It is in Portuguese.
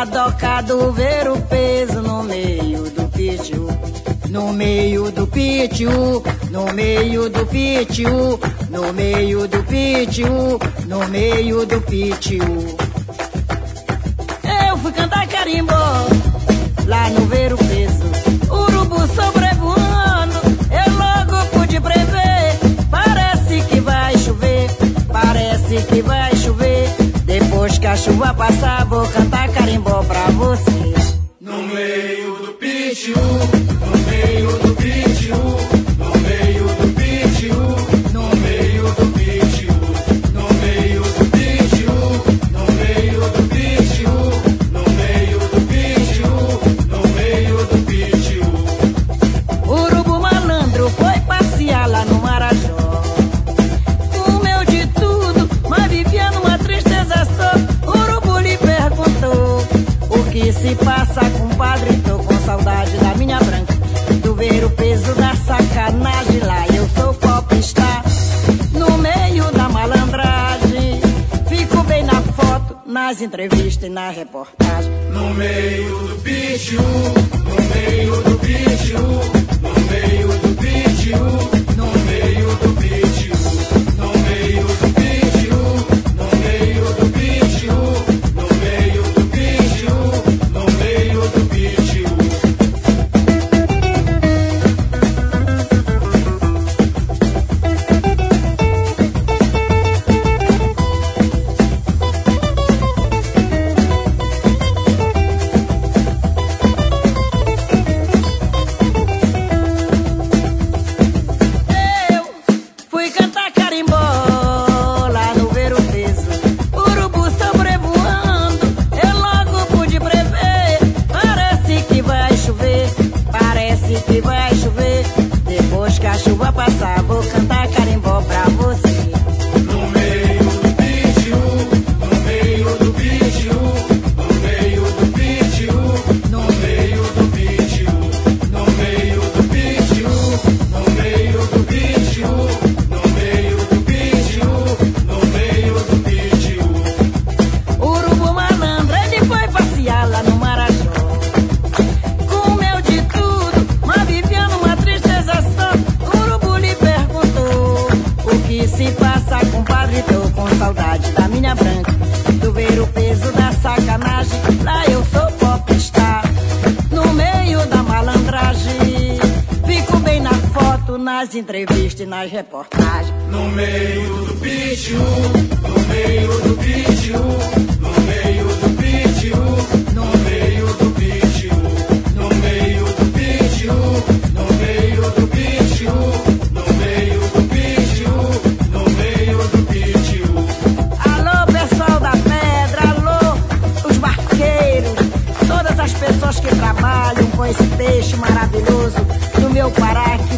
na doca do ver o peso no meio do pitiu. No meio do pitiu, no meio do pitiu, no meio do pitiu, no meio do pitiu. Eu fui cantar carimbó lá no ver o peso, urubu sobrevoando, eu logo pude prever. Parece que vai chover, parece que vai chover. Depois que a chuva passar, vou cantar carimbó pra você. No meio do pitiu, no meio do pitiu, no meio do pitiu, no meio do pitiu, no meio do pitiu, no meio do pitiu, no meio do pitiu, no meio do pitiu. Urubu malandro foi passear lá no Marajó, comeu de tudo, mas vivia numa tristeza só. Urubu lhe perguntou: o que se passa, compadre? Tô com saudade da minha branca, do ver o peso da sacanagem. Lá eu sou popstar, no meio da malandragem. Fico bem na foto, nas entrevistas e na reportagem. No meio do pitiu, no meio do pitiu, no meio do pitiu, no meio do pitiu, no meio do pitiu, no meio do pitiu, no meio do pitiu, no meio do pitiu. Fui cantar carimbó lá no ver o peso, urubu sobrevoando, eu logo pude prever. Parece que vai chover, parece que vai chover. Depois que a chuva passar, vou cantar carimbó pra você. No meio do pitiu, no meio do pitiu, no meio do pitiu, no meio do pitiu, no meio do pitiu, no meio do pitiu, no meio do pitiu, no meio do pitiu. Urubu malandro, ele foi passear lá no Marajó, comeu de tudo, mas vivia numa tristeza só. Urubu lhe perguntou: o que se passa, compadre? Tô com saudade da minha branca, do ver o peso da sacanagem. Lá eu sou popstar, no meio da malandragem. Fico bem na foto, nas entrevistas e nas reportagens. No meio do pitiu, no meio do pitiu, no meio do pitiu, no meio do pitiu, no meio do pitiu, no meio do pitiu, no meio do pitiu, no meio do pitiu. Alô, pessoal da pedra, alô, os barqueiros, todas as pessoas que trabalham com esse peixe maravilhoso do meu Pará.